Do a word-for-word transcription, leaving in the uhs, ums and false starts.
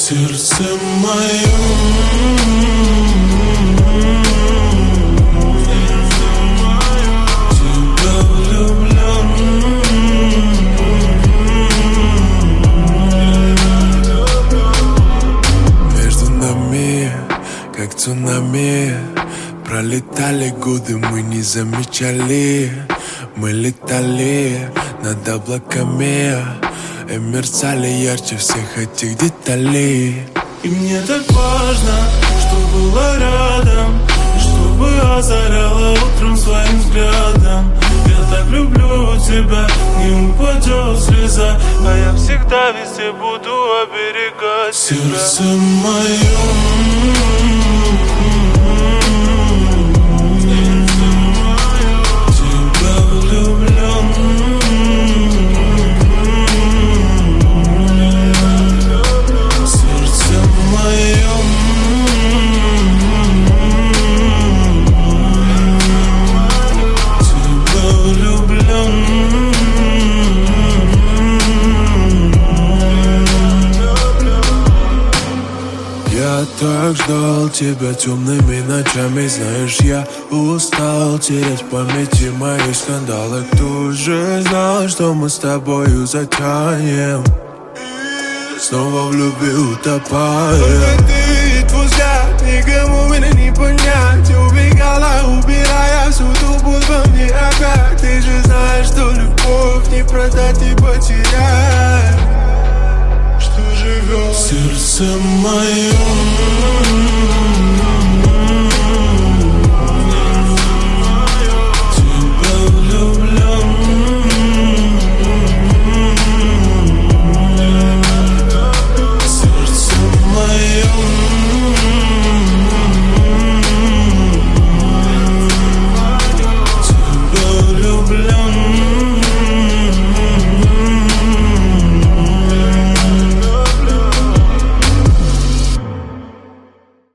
сердце мое. Тебя влюблен. Между нами, как цунами, пролетали годы, мы не замечали. Мы летали над облаками и мерцали ярче всех этих деталей. И мне так важно, что было рядом, и чтобы озаряло утром своим взглядом. Я так люблю тебя, не упадет слеза, а я всегда везде буду оберегать тебя. Сердце мое. Я так ждал тебя темными ночами. Знаешь, я устал терять в памяти мои скандалы. Кто же знал, что мы с тобою затянем, снова в любви утопаем. Только ты и твой взгляд, никому меня не понять. Убегала, убирая всю ту боль во мне опять. Ты же знаешь, что любовь не продать и потерять. Сердце мое.